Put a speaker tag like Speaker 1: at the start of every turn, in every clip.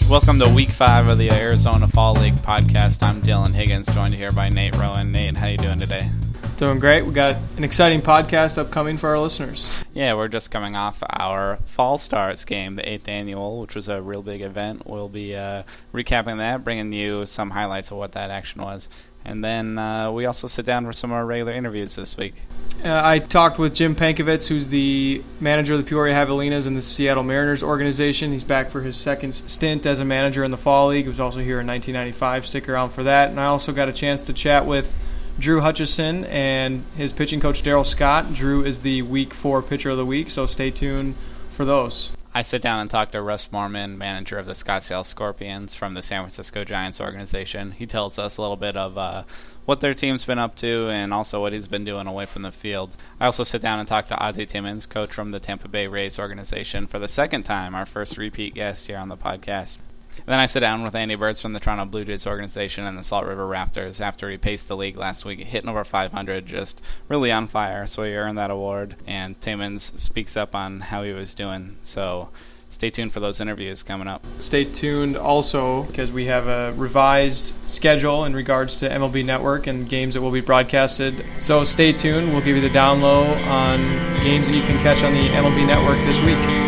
Speaker 1: Welcome to Week 5 of the Arizona Fall League podcast. I'm Dylan Higgins, joined here by Nate Rowan. Nate, how you doing today?
Speaker 2: Doing great. We got an exciting podcast upcoming for our listeners.
Speaker 1: Yeah, we're just coming off our Fall Stars game, the 8th annual, which was a real big event. We'll be recapping that, bringing you some highlights of what that action was. And then we also sit down for some of our regular interviews this week.
Speaker 2: I talked with Jim Pankovitz, who's the manager of the Peoria Javelinas and the Seattle Mariners organization. He's back for his second stint as a manager in the Fall League. He was also here in 1995. Stick around for that. And I also got a chance to chat with Drew Hutchison and his pitching coach, Daryl Scott. Drew is the Week 4 Pitcher of the Week, so stay tuned for those.
Speaker 1: I sit down and talk to Russ Mormon, manager of the Scottsdale Scorpions from the San Francisco Giants organization. He tells us a little bit of what their team's been up to and also what he's been doing away from the field. I also sit down and talk to Ozzie Timmons, coach from the Tampa Bay Rays organization, for the second time, our first repeat guest here on the podcast. And then I sit down with Andy Burns from the Toronto Blue Jays organization and the Salt River Raptors after he paced the league last week, hitting over 500, just really on fire. So he earned that award, and Timmons speaks up on how he was doing. So stay tuned for those interviews coming up.
Speaker 2: Stay tuned also because we have a revised schedule in regards to MLB Network and games that will be broadcasted. So stay tuned. We'll give you the down low on games that you can catch on the MLB Network this week.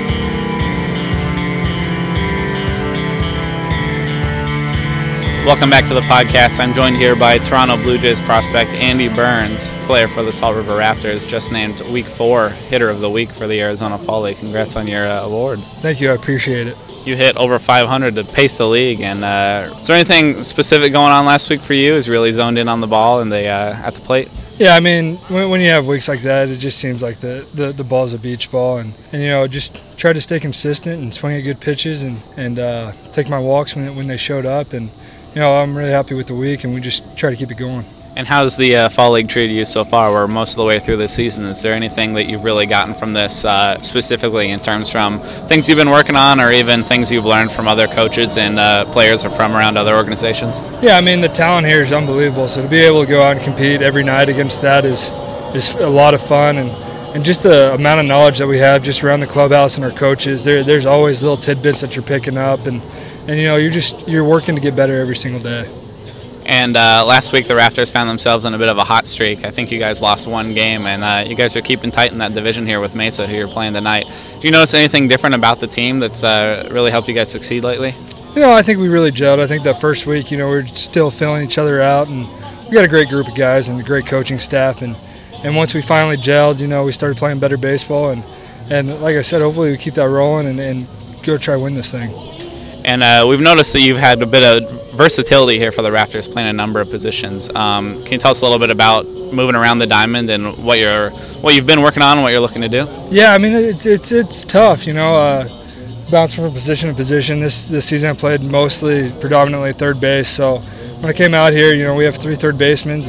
Speaker 1: Welcome back to the podcast. I'm joined here by Toronto Blue Jays prospect Andy Burns, player for the Salt River Raptors, just named Week 4 Hitter of the Week for the Arizona Fall League. Congrats on your award.
Speaker 3: Thank you. I appreciate it.
Speaker 1: You hit over 500 to pace the league. And is there anything specific going on last week for you? Is really zoned in on the ball and at the plate?
Speaker 3: Yeah, I mean, when you have weeks like that, it just seems like the ball's a beach ball. And just try to stay consistent and swing at good pitches and take my walks when they showed up. And I'm really happy with the week, and we just try to keep it going.
Speaker 1: And how's the Fall League treated you so far? We're most of the way through the season. Is there anything that you've really gotten from this specifically in terms from things you've been working on or even things you've learned from other coaches and players or from around other organizations?
Speaker 3: Yeah, I mean, the talent here is unbelievable. So to be able to go out and compete every night against that is a lot of fun. And just the amount of knowledge that we have just around the clubhouse and our coaches, there's always little tidbits that you're picking up. And you're working to get better every single day.
Speaker 1: And last week the Raptors found themselves in a bit of a hot streak. I think you guys lost one game, and you guys are keeping tight in that division here with Mesa, who you're playing tonight. Do you notice anything different about the team that's really helped you guys succeed lately?
Speaker 3: I think we really gelled. I think that first week, we're still filling each other out, and we got a great group of guys and a great coaching staff. And once we finally gelled, we started playing better baseball. And like I said, hopefully we keep that rolling and go try to win this thing.
Speaker 1: And we've noticed that you've had a bit of versatility here for the Raptors, playing a number of positions. Can you tell us a little bit about moving around the diamond and what you've been working on and what you're looking to do?
Speaker 3: Yeah, I mean it's tough, bouncing from position to position. This season I played predominantly third base. So when I came out here, we have 3 third basemen,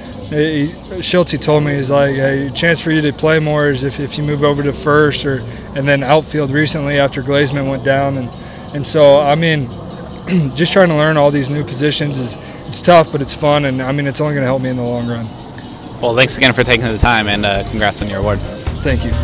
Speaker 3: and Schultz told me, he's like, hey, chance for you to play more is if you move over to first and then outfield recently after Glazman went down. And so, I mean, just trying to learn all these new positions it's tough, but it's fun, and I mean, it's only going to help me in the long run.
Speaker 1: Well, thanks again for taking the time, and congrats on your award.
Speaker 3: Thank you.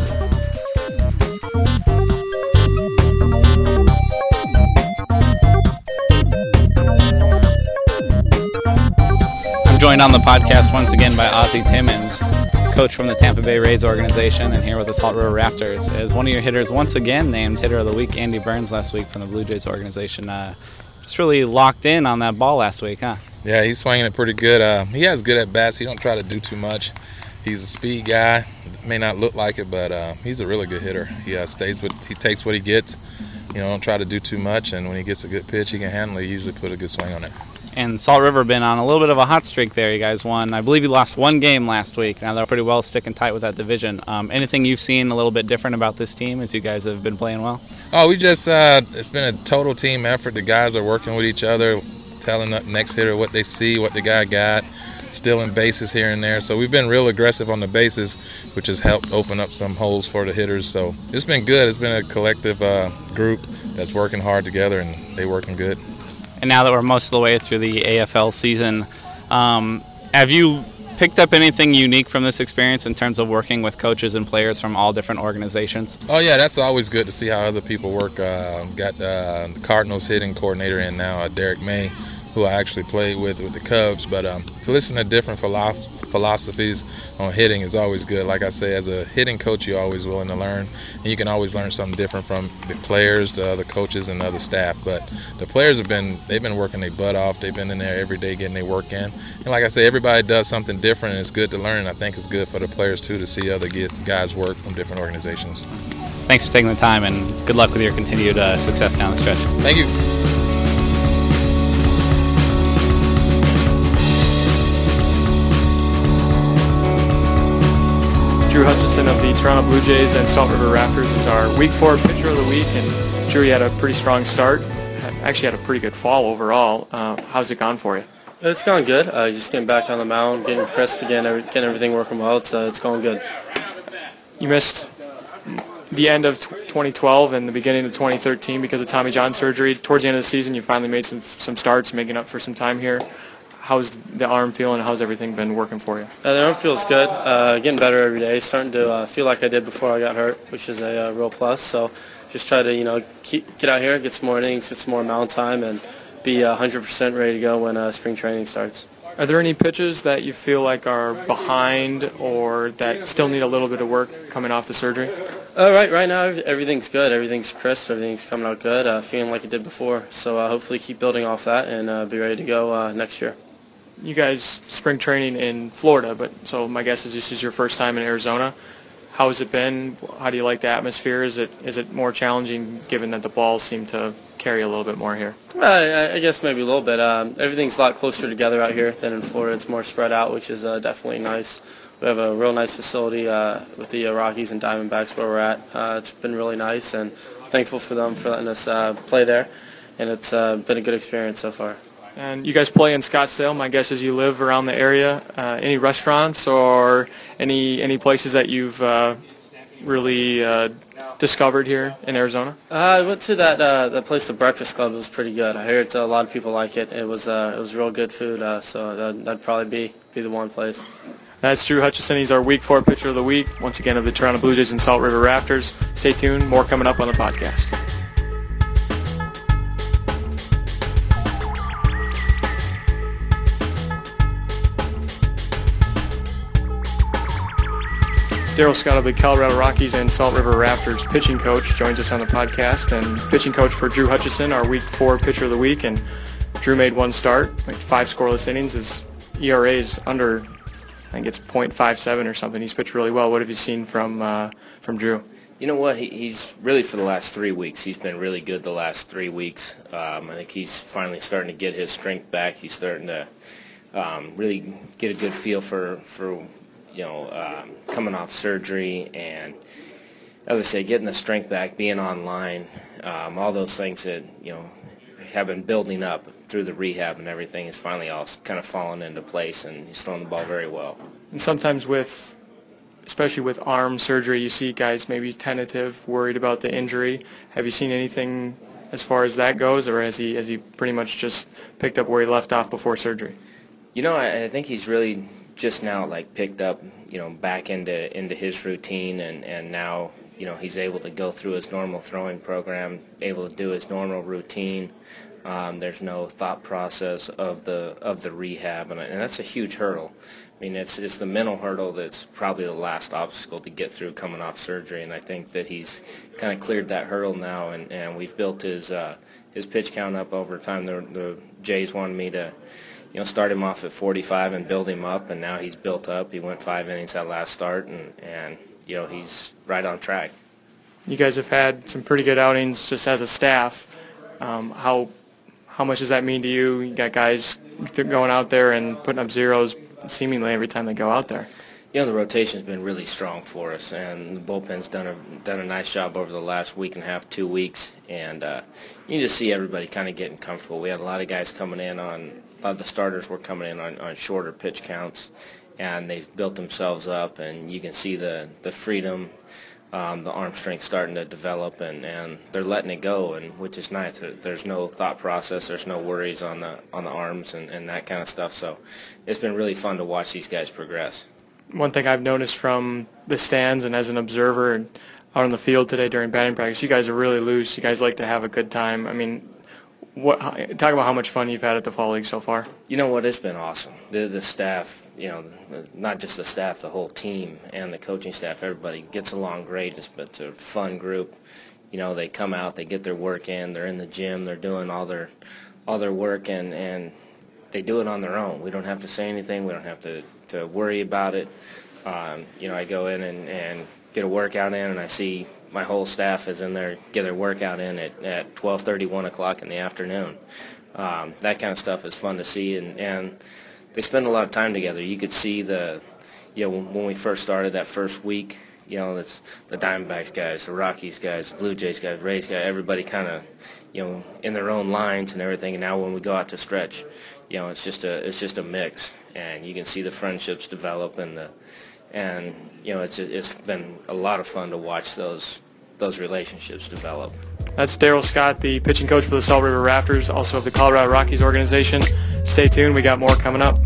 Speaker 1: I'm joined on the podcast once again by Ozzie Timmons, coach from the Tampa Bay Rays organization, and here with the Salt River Raptors. As one of your hitters once again named Hitter of the Week, Andy Burns, last week from the Blue Jays organization. Just really locked in on that ball last week, huh?
Speaker 4: Yeah, he's swinging it pretty good. He has good at-bats. He don't try to do too much. He's a speed guy. May not look like it, but he's a really good hitter. He takes what he gets. Don't try to do too much, and when he gets a good pitch he can handle it, he usually put a good swing on it.
Speaker 1: And Salt River been on a little bit of a hot streak there. You guys won. I believe you lost one game last week. Now they're pretty well sticking tight with that division. Anything you've seen a little bit different about this team as you guys have been playing well?
Speaker 4: Oh, we just it's been a total team effort. The guys are working with each other, telling the next hitter what they see, what the guy got, stealing bases here and there. So we've been real aggressive on the bases, which has helped open up some holes for the hitters. So it's been good. It's been a collective group that's working hard together, and they're working good.
Speaker 1: And now that we're most of the way through the AFL season, have you picked up anything unique from this experience in terms of working with coaches and players from all different organizations?
Speaker 4: Oh yeah, that's always good to see how other people work. Got the Cardinals hitting coordinator in now, Derek May, who I actually played with the Cubs. But to listen to different philosophies on hitting is always good. Like I say, as a hitting coach, you're always willing to learn, and you can always learn something different from the players, the other coaches, and the other staff. But the players they've been working their butt off. They've been in there every day getting their work in. And like I say, everybody does something different, and it's good to learn. And I think it's good for the players too to see other guys work from different organizations.
Speaker 1: Thanks for taking the time, and good luck with your continued success down the stretch.
Speaker 4: Thank you.
Speaker 2: Drew Hutchison of the Toronto Blue Jays and Salt River Raptors is our Week 4 Pitcher of the Week. And Drew, you had a pretty strong start. Actually had a pretty good fall overall. How's it gone for you?
Speaker 5: It's gone good. Just getting back on the mound, getting crisp again, getting everything working well. It's going good.
Speaker 2: You missed the end of 2012 and the beginning of 2013 because of Tommy John surgery. Towards the end of the season, you finally made some starts, making up for some time here. How's the arm feeling, and how's everything been working for you?
Speaker 5: The arm feels good. Getting better every day. Starting to feel like I did before I got hurt, which is a real plus. So just try to get out here, get some more innings, get some more mound time, and be 100% ready to go when spring training starts.
Speaker 2: Are there any pitches that you feel like are behind or that still need a little bit of work coming off the surgery?
Speaker 5: Right now everything's good. Everything's crisp. Everything's coming out good. Feeling like it did before. So hopefully keep building off that and be ready to go next year.
Speaker 2: You guys spring training in Florida, so my guess is this is your first time in Arizona. How has it been? How do you like the atmosphere? Is it more challenging given that the balls seem to carry a little bit more here?
Speaker 5: I guess maybe a little bit. Everything's a lot closer together out here than in Florida. It's more spread out, which is definitely nice. We have a real nice facility with the Rockies and Diamondbacks where we're at. It's been really nice, and thankful for them for letting us play there. And it's been a good experience so far.
Speaker 2: And you guys play in Scottsdale. My guess is you live around the area. Any restaurants or any places that you've really discovered here in Arizona?
Speaker 5: I went to that place, the Breakfast Club. It was pretty good. I heard a lot of people like it. It was real good food. So that'd probably be the one place.
Speaker 2: That's Drew Hutchison. He's our Week 4 Pitcher of the Week. Once again, of the Toronto Blue Jays and Salt River Raptors. Stay tuned. More coming up on the podcast. Darryl Scott of the Colorado Rockies and Salt River Raptors pitching coach joins us on the podcast, and pitching coach for Drew Hutchison, our Week 4 Pitcher of the Week. And Drew made one start, like 5 scoreless innings. His ERA is under, I think it's .57 or something. He's pitched really well. What have you seen from Drew?
Speaker 6: You know what? He's really, for the last 3 weeks, he's been really good the last 3 weeks. I think he's finally starting to get his strength back. He's starting to really get a good feel for coming off surgery, and as I say, getting the strength back, being online, all those things that have been building up through the rehab and everything is finally all kind of falling into place, and he's throwing the ball very well.
Speaker 2: And sometimes especially with arm surgery, you see guys maybe tentative, worried about the injury. Have you seen anything as far as that goes, or has he pretty much just picked up where he left off before surgery?
Speaker 6: I think he's really just now picked up, back into his routine, and now, he's able to go through his normal throwing program, able to do his normal routine. There's no thought process of the rehab, and that's a huge hurdle. I mean, it's the mental hurdle that's probably the last obstacle to get through coming off surgery, and I think that he's kind of cleared that hurdle now, and we've built his pitch count up over time. The Jays wanted me to start him off at 45 and build him up, and now he's built up. He went 5 innings that last start, and he's right on track.
Speaker 2: You guys have had some pretty good outings just as a staff. How much does that mean to you? You got guys going out there and putting up zeros seemingly every time they go out there.
Speaker 6: The rotation's been really strong for us, and the bullpen's done a nice job over the last week and a half, 2 weeks, and you just see everybody kind of getting comfortable. We had a lot of guys coming in a lot of the starters were coming in on shorter pitch counts, and they've built themselves up, and you can see the freedom the arm strength starting to develop, and they're letting it go, and which is nice. There's no thought process, there's no worries on the arms and that kind of stuff. So it's been really fun to watch these guys progress.
Speaker 2: One thing I've noticed from the stands and as an observer and out on the field today during batting practice, you guys are really loose. You guys like to have a good time. I mean, talk about how much fun you've had at the Fall League so far.
Speaker 6: You know what? It's been awesome. The staff, not just the staff, the whole team and the coaching staff, everybody gets along great. It's a fun group. They come out, they get their work in, they're in the gym, they're doing all their work, and they do it on their own. We don't have to say anything. We don't have to worry about it. I go in and get a workout in, and I see my whole staff is in there, get their workout in at 12:30, 1 o'clock in the afternoon. That kind of stuff is fun to see, and they spend a lot of time together. You could see when we first started that first week, it's the Diamondbacks guys, the Rockies guys, the Blue Jays guys, Rays guys, everybody kind of, in their own lines and everything. And now when we go out to stretch, it's just a mix, and you can see the friendships develop it's been a lot of fun to watch those relationships develop.
Speaker 2: That's Darryl Scott, the pitching coach for the Salt River Raptors, also of the Colorado Rockies organization. Stay tuned. We got more coming up.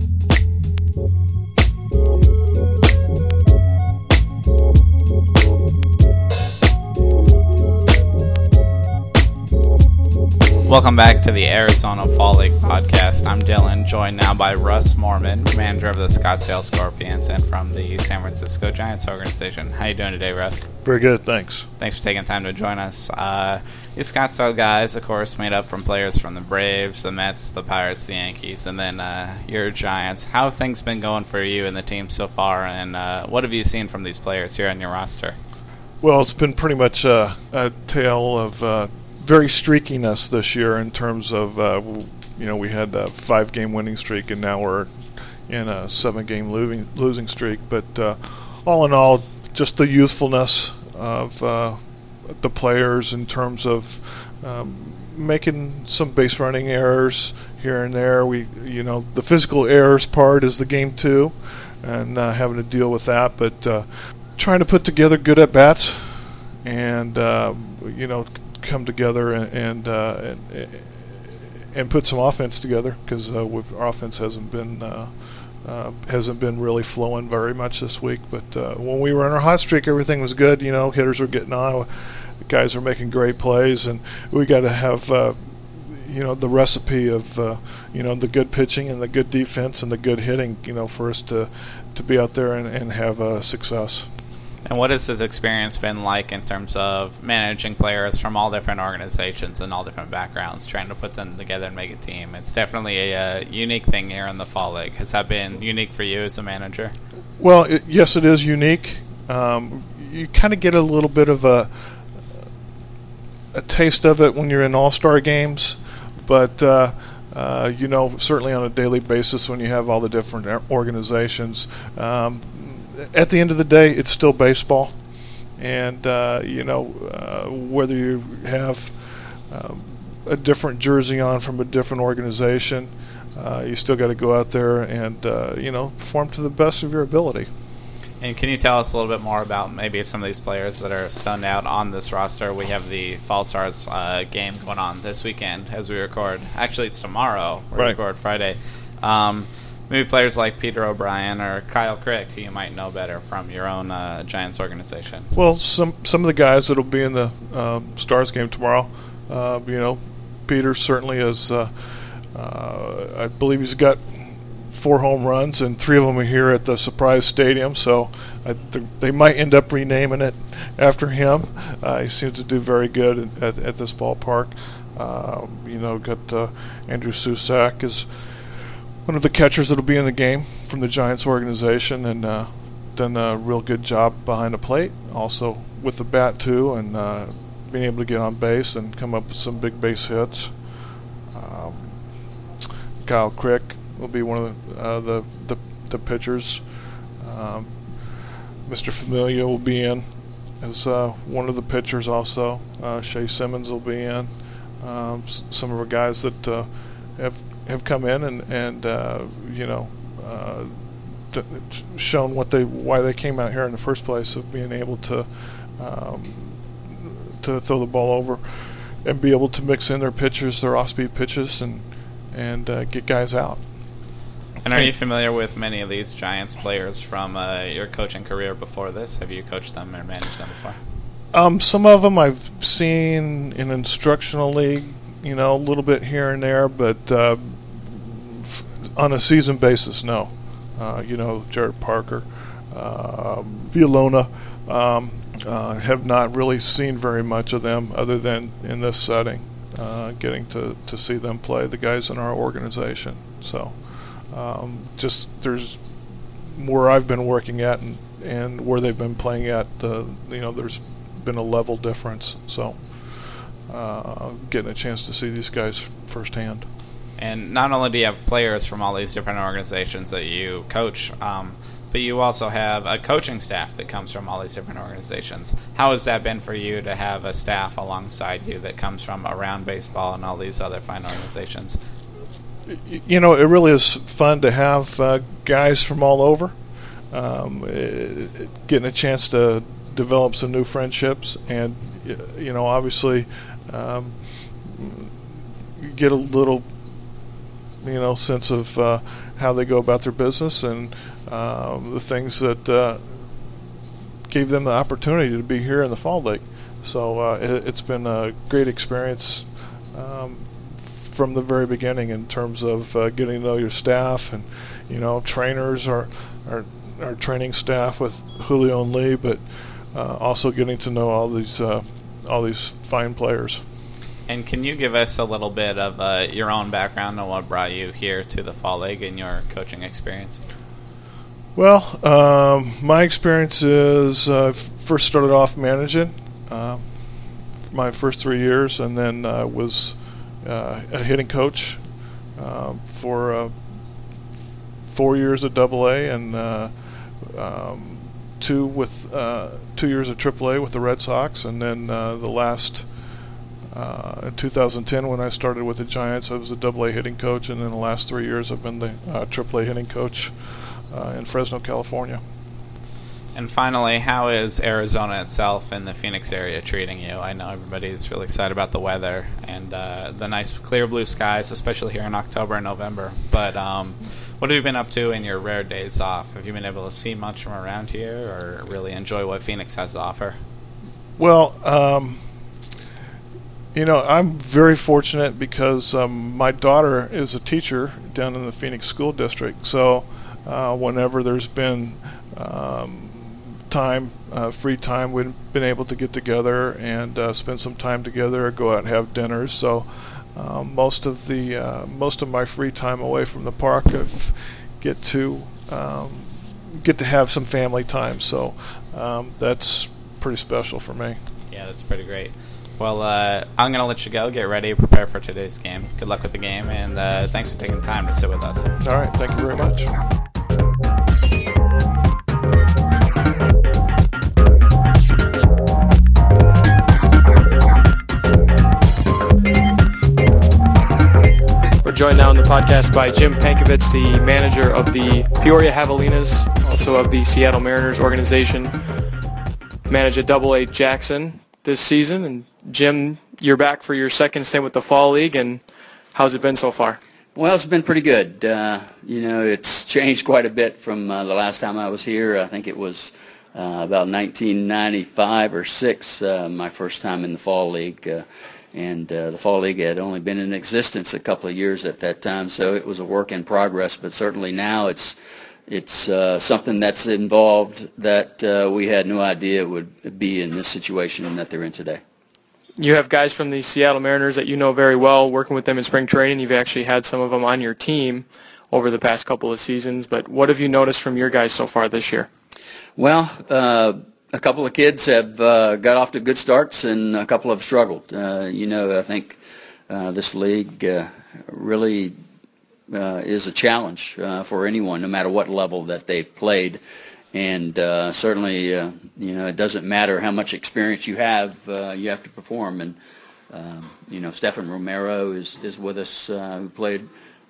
Speaker 1: Welcome back to the Arizona Fall League podcast. I'm Dylan, joined now by Russ Mormon, manager of the Scottsdale Scorpions and from the San Francisco Giants organization. How you doing today, Russ?
Speaker 7: Very good, thanks.
Speaker 1: Thanks for taking time to join us. These Scottsdale guys, of course, made up from players from the Braves, the Mets, the Pirates, the Yankees, and then your Giants. How have things been going for you and the team so far, and what have you seen from these players here on your roster?
Speaker 7: Well, it's been pretty much a tale of very streakiness this year in terms of, we had a 5-game winning streak, and now we're in a 7-game losing streak. But all in all, just the youthfulness of the players in terms of making some base running errors here and there. The physical errors part is the game too, and having to deal with that. But trying to put together good at bats, and come together and put some offense together, because our offense hasn't been really flowing very much this week. But when we were on our hot streak, everything was good. Hitters were getting on, guys are making great plays, and we got to have the recipe of the good pitching and the good defense and the good hitting, for us to be out there and have success.
Speaker 1: And what has his experience been like in terms of managing players from all different organizations and all different backgrounds, trying to put them together and make a team? It's definitely a unique thing here in the Fall League. Has that been unique for you as a manager?
Speaker 7: Well, yes, it is unique. You kind of get a little bit of a taste of it when you're in all-star games, but certainly on a daily basis when you have all the different organizations. At the end of the day, it's still baseball, and whether you have a different jersey on from a different organization, you still got to go out there and perform to the best of your ability.
Speaker 1: And can you tell us a little bit more about maybe some of these players that are stunned out on this roster? We have the Fall Stars game going on this weekend as we record. Actually, it's tomorrow. We record Friday. Maybe players like Peter O'Brien or Kyle Crick, who you might know better from your own Giants organization.
Speaker 7: Well, some of the guys that will be in the Stars game tomorrow, Peter certainly is. I believe he's got 4 home runs, and 3 of them are here at the Surprise Stadium, so they might end up renaming it after him. He seems to do very good at this ballpark. Got Andrew Susak is one of the catchers that will be in the game from the Giants organization, and done a real good job behind the plate, also with the bat too, and being able to get on base and come up with some big base hits. Kyle Crick will be one of the pitchers. Mr. Familia will be in as one of the pitchers also. Shea Simmons will be in. Some of our guys that have come in and shown why they came out here in the first place, of being able to to throw the ball over and be able to mix in their pitches, their off-speed pitches, and get guys out.
Speaker 1: And are you familiar with many of these Giants players from your coaching career before this? Have you coached them or managed them before?
Speaker 7: Some of them I've seen in instructional league, a little bit here and there, but on a season basis, no. Jared Parker, Villalona, have not really seen very much of them other than in this setting, getting to see them play, the guys in our organization. So just there's where I've been working at and where they've been playing at, there's been a level difference. So getting a chance to see these guys firsthand.
Speaker 1: And not only do you have players from all these different organizations that you coach, but you also have a coaching staff that comes from all these different organizations. How has that been for you to have a staff alongside you that comes from around baseball and all these other fine organizations?
Speaker 7: It really is fun to have guys from all over, getting a chance to develop some new friendships, and obviously you get a little sense of how they go about their business and the things that gave them the opportunity to be here in the Fall League. So it's been a great experience from the very beginning in terms of getting to know your staff, and trainers are training staff with Julio and Lee, but also getting to know all these fine players.
Speaker 1: And can you give us a little bit of your own background on what brought you here to the Fall League and your coaching experience?
Speaker 7: Well, my experience is first started off managing my first 3 years, and then was a hitting coach for 4 years at AA and 2 years at AAA with the Red Sox, and then the last in 2010 when I started with the Giants, I was a AA hitting coach, and in the last 3 years I've been the AAA hitting coach in Fresno, California.
Speaker 1: And finally, how is Arizona itself and the Phoenix area treating you? I know everybody's really excited about the weather and the nice clear blue skies, especially here in October and November. But what have you been up to in your rare days off? Have you been able to see much from around here or really enjoy what Phoenix has to offer?
Speaker 7: Well, I'm very fortunate because my daughter is a teacher down in the Phoenix School District. So whenever there's been free time, we've been able to get together and spend some time together, go out and have dinners. So most of my free time away from the park, I get to have some family time. So that's pretty special for me.
Speaker 1: Yeah, that's pretty great. Well, I'm going to let you go. Get ready, prepare for today's game. Good luck with the game, and thanks for taking the time to sit with us.
Speaker 7: All right, thank you very much.
Speaker 2: We're joined now on the podcast by Jim Pankovits, the manager of the Peoria Javelinas, also of the Seattle Mariners organization. Managed at AA Jackson this season. And Jim, you're back for your second stint with the Fall League, and how's it been so far?
Speaker 8: Well, it's been pretty good. It's changed quite a bit from the last time I was here. I think it was about 1995 or 6, my first time in the Fall League. And the Fall League had only been in existence a couple of years at that time, so it was a work in progress. But certainly now it's something that's involved that we had no idea it would be in this situation that they're in today.
Speaker 2: You have guys from the Seattle Mariners that you know very well, working with them in spring training. You've actually had some of them on your team over the past couple of seasons. But what have you noticed from your guys so far this year?
Speaker 8: Well, a couple of kids have got off to good starts, and a couple have struggled. I think this league really is a challenge for anyone, no matter what level that they've played. And certainly, it doesn't matter how much experience you have to perform. And, Stefan Romero is with us, who played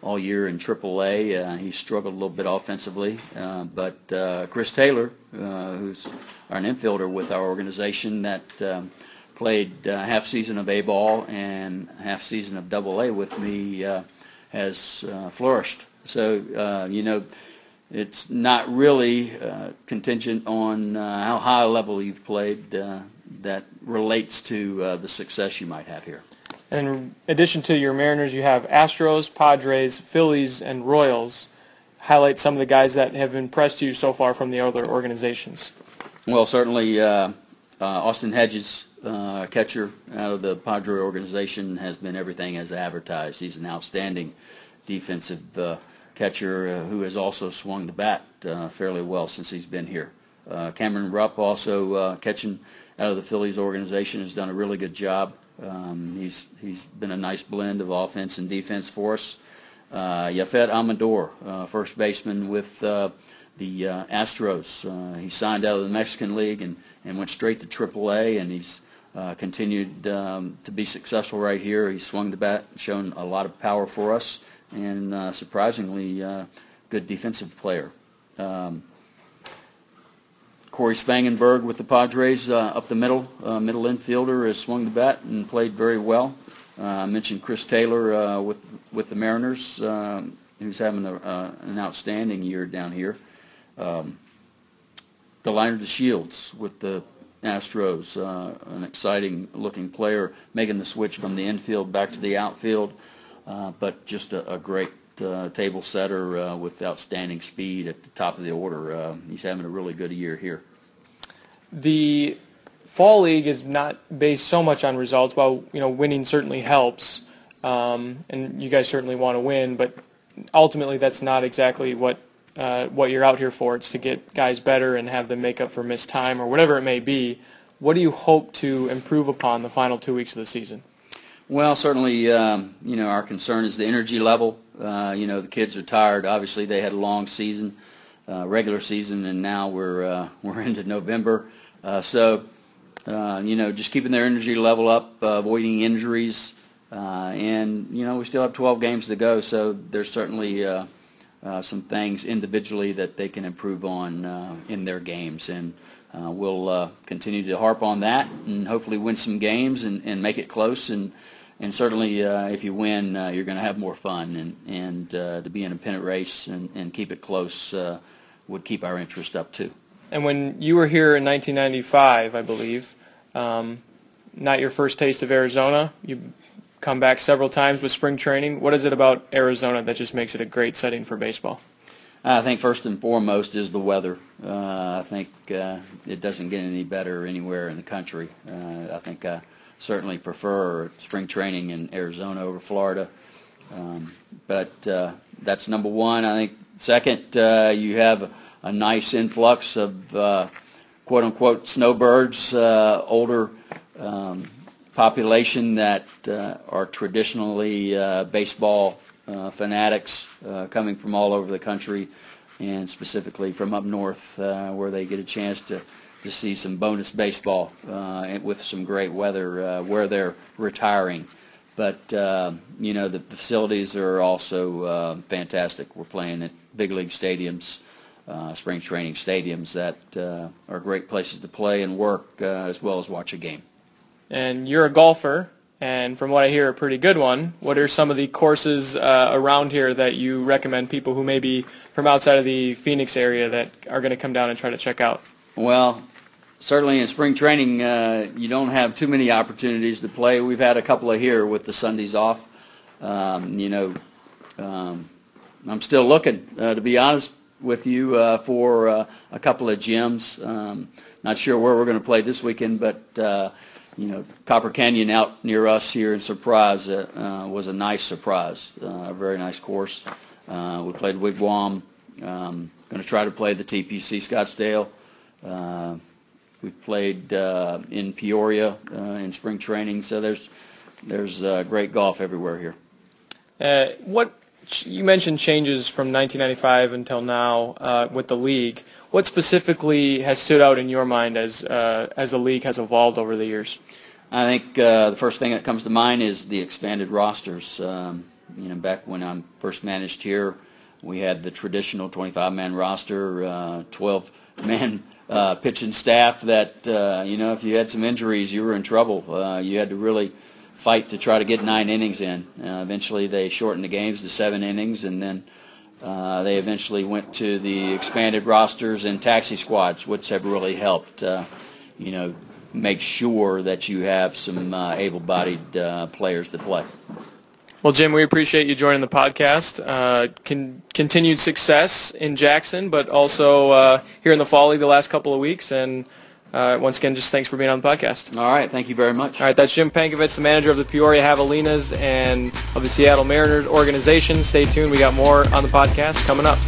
Speaker 8: all year in AAA. He struggled a little bit offensively, but Chris Taylor, who's an infielder with our organization that played half season of A-ball and half season of AA with me, has flourished. So, it's not really contingent on how high a level you've played that relates to the success you might have here.
Speaker 2: And in addition to your Mariners, you have Astros, Padres, Phillies, and Royals. Highlight some of the guys that have impressed you so far from the other organizations.
Speaker 8: Well, certainly Austin Hedges, catcher out of the Padre organization, has been everything as advertised. He's an outstanding defensive catcher who has also swung the bat fairly well since he's been here. Cameron Rupp, also catching out of the Phillies organization, has done a really good job. He's been a nice blend of offense and defense for us. Yafet Amador, first baseman with the Astros. He signed out of the Mexican League and went straight to AAA, and he's continued to be successful right here. He swung the bat, shown a lot of power for us, and surprisingly good defensive player. Corey Spangenberg with the Padres up the middle infielder, has swung the bat and played very well. I mentioned Chris Taylor with the Mariners, who's having an outstanding year down here. Deliner DeShields with the Astros, an exciting-looking player, making the switch from the infield back to the outfield, but just a great table setter with outstanding speed at the top of the order. He's having a really good year here.
Speaker 2: The Fall League is not based so much on results. While winning certainly helps, and you guys certainly want to win, but ultimately that's not exactly what you're out here for. It's to get guys better and have them make up for missed time or whatever it may be. What do you hope to improve upon the final 2 weeks of the season?
Speaker 8: Well, certainly, our concern is the energy level. The kids are tired. Obviously, they had a long season, regular season, and now we're into November. So, just keeping their energy level up, avoiding injuries, and we still have 12 games to go. So there's certainly some things individually that they can improve on in their games, and we'll continue to harp on that and hopefully win some games and make it close. And certainly, if you win, you're going to have more fun, and to be in a pennant race and keep it close would keep our interest up too.
Speaker 2: And when you were here in 1995, I believe, not your first taste of Arizona, you come back several times with spring training. What is it about Arizona that just makes it a great setting for baseball?
Speaker 8: I think first and foremost is the weather. I think it doesn't get any better anywhere in the country. I think I certainly prefer spring training in Arizona over Florida. But that's number one. I think second, you have a nice influx of quote-unquote snowbirds, older population that are traditionally baseball fanatics coming from all over the country, and specifically from up north where they get a chance to see some bonus baseball with some great weather where they're retiring. But, the facilities are also fantastic. We're playing at big league stadiums, spring training stadiums that are great places to play and work as well as watch a game.
Speaker 2: And you're a golfer, and from what I hear, a pretty good one. What are some of the courses around here that you recommend people who may be from outside of the Phoenix area that are going to come down and try to check out?
Speaker 8: Well, certainly in spring training, you don't have too many opportunities to play. We've had a couple of here with the Sundays off. I'm still looking, to be honest with you, for a couple of gyms. Not sure where we're going to play this weekend, but Copper Canyon out near us here in Surprise was a nice surprise, a very nice course. We played Wigwam. Going to try to play the TPC Scottsdale. We played in Peoria in spring training, so there's great golf everywhere here.
Speaker 2: What you mentioned changes from 1995 until now with the league. What specifically has stood out in your mind as the league has evolved over the years?
Speaker 8: I think the first thing that comes to mind is the expanded rosters. Back when I first managed here, we had the traditional 25-man roster, 12-man pitching staff that, if you had some injuries, you were in trouble. You had to really fight to try to get 9 innings in. Eventually, they shortened the games to 7 innings, and then they eventually went to the expanded rosters and taxi squads, which have really helped, make sure that you have some able-bodied players to play.
Speaker 2: Well, Jim, we appreciate you joining the podcast. Continued success in Jackson, but also here in the Fall League the last couple of weeks. And once again, just thanks for being on the podcast.
Speaker 8: All right, thank you very much.
Speaker 2: All right, that's Jim Pankovits, the manager of the Peoria Javelinas and of the Seattle Mariners organization. Stay tuned. We got more on the podcast coming up.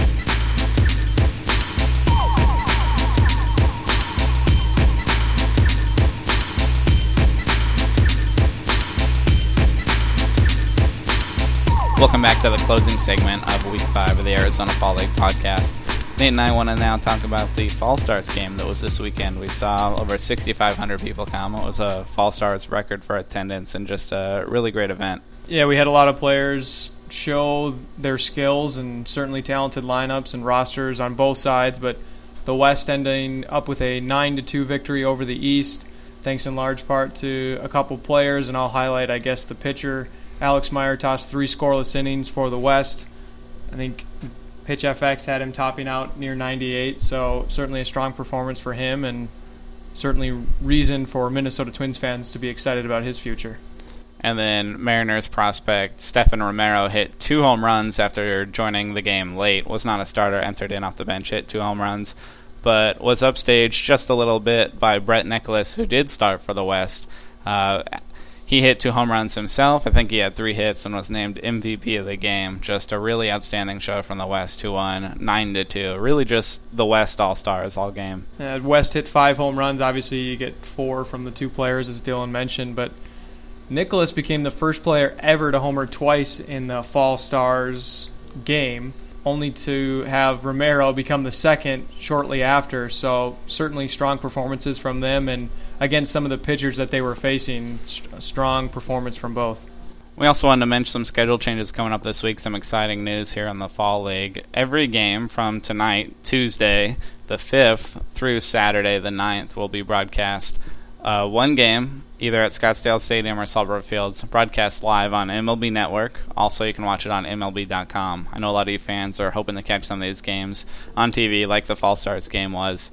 Speaker 1: Welcome back to the closing segment of Week 5 of the Arizona Fall League podcast. Nate and I want to now talk about the Fall Stars game that was this weekend. We saw over 6,500 people come. It was a Fall Stars record for attendance and just a really great event.
Speaker 2: Yeah, we had a lot of players show their skills and certainly talented lineups and rosters on both sides, but the West ending up with a 9-2 victory over the East, thanks in large part to a couple players, and I'll highlight, I guess, the pitcher. Alex Meyer tossed 3 scoreless innings for the West. I think PitchFX had him topping out near 98, so certainly a strong performance for him and certainly reason for Minnesota Twins fans to be excited about his future.
Speaker 1: And then Mariners prospect Stephan Romero hit 2 home runs after joining the game late. Was not a starter, entered in off the bench, hit 2 home runs, but was upstaged just a little bit by Brett Nicholas, who did start for the West. He hit 2 home runs himself. I think he had 3 hits and was named MVP of the game. Just a really outstanding show from the West, who won 9-2. Really just the West All-Stars all game.
Speaker 2: West hit 5 home runs. Obviously, you get 4 from the 2 players, as Dylan mentioned. But Nicholas became the first player ever to homer twice in the Fall Stars game, only to have Romero become the second shortly after. So certainly strong performances from them, and against some of the pitchers that they were facing, a strong performance from both.
Speaker 1: We also wanted to mention some schedule changes coming up this week, some exciting news here in the Fall League. Every game from tonight, Tuesday the 5th, through Saturday the 9th will be broadcast. One game, either at Scottsdale Stadium or Salt River Fields, broadcast live on MLB Network. Also, you can watch it on MLB.com. I know a lot of you fans are hoping to catch some of these games on TV like the Fall Stars game was.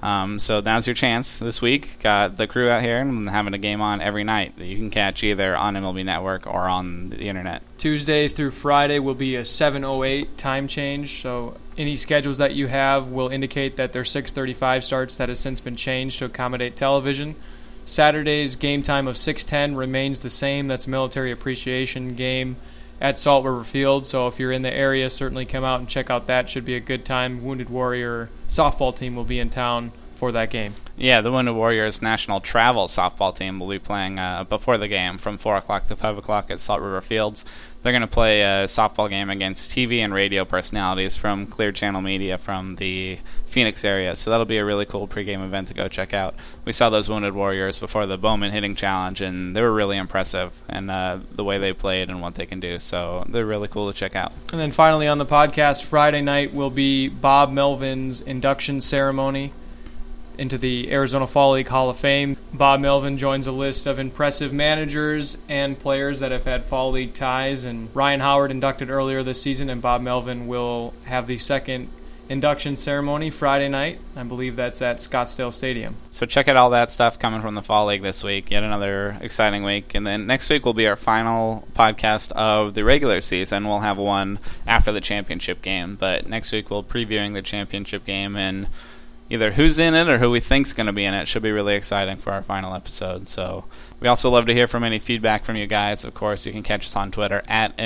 Speaker 1: So now's your chance this week. Got the crew out here and having a game on every night that you can catch either on MLB Network or on the internet.
Speaker 2: Tuesday through Friday will be a 7:08 time change, so any schedules that you have will indicate that there's 6:35 starts. That has since been changed to accommodate television. Saturday's game time of 6:10 remains the same. That's Military Appreciation game at Salt River Field, so if you're in the area, certainly come out and check out that. Should be a good time. Wounded Warrior softball team will be in town for that game.
Speaker 1: Yeah, the Wounded Warriors national travel softball team will be playing before the game from 4 o'clock to 5 o'clock at Salt River Fields. They're going to play a softball game against TV and radio personalities from Clear Channel Media from the Phoenix area. So that'll be a really cool pregame event to go check out. We saw those Wounded Warriors before the Bowman Hitting Challenge, and they were really impressive in the way they played and what they can do. So they're really cool to check out.
Speaker 2: And then finally on the podcast, Friday night will be Bob Melvin's induction ceremony into the Arizona Fall League Hall of Fame. Bob Melvin joins a list of impressive managers and players that have had Fall League ties, and Ryan Howard inducted earlier this season, and Bob Melvin will have the second induction ceremony Friday night. I believe that's at Scottsdale Stadium.
Speaker 1: So check out all that stuff coming from the Fall League this week. Yet another exciting week. And then next week will be our final podcast of the regular season. We'll have one after the championship game, but next week we'll be previewing the championship game and either who's in it or who we think's going to be in it. Should be really exciting for our final episode. So we also love to hear from any feedback from you guys. Of course, you can catch us on Twitter at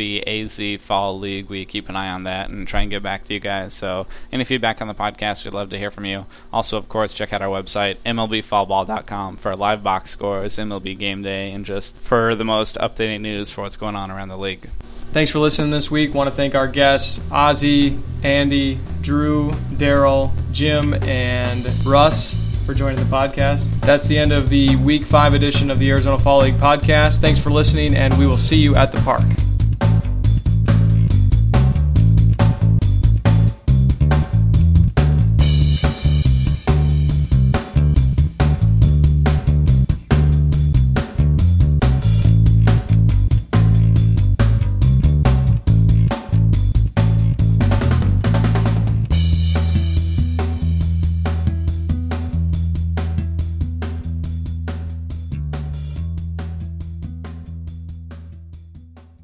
Speaker 1: MLBAZ Fall League. We keep an eye on that and try and get back to you guys. So any feedback on the podcast, we'd love to hear from you. Also, of course, check out our website, MLBFallBall.com, for live box scores, MLB Game Day, and just for the most up-to-date news for what's going on around the league.
Speaker 2: Thanks for listening this week. Want to thank our guests, Ozzy, Andy, Drew, Daryl, Jim, and Russ for joining the podcast. That's the end of the Week 5 edition of the Arizona Fall League podcast. Thanks for listening, and we will see you at the park.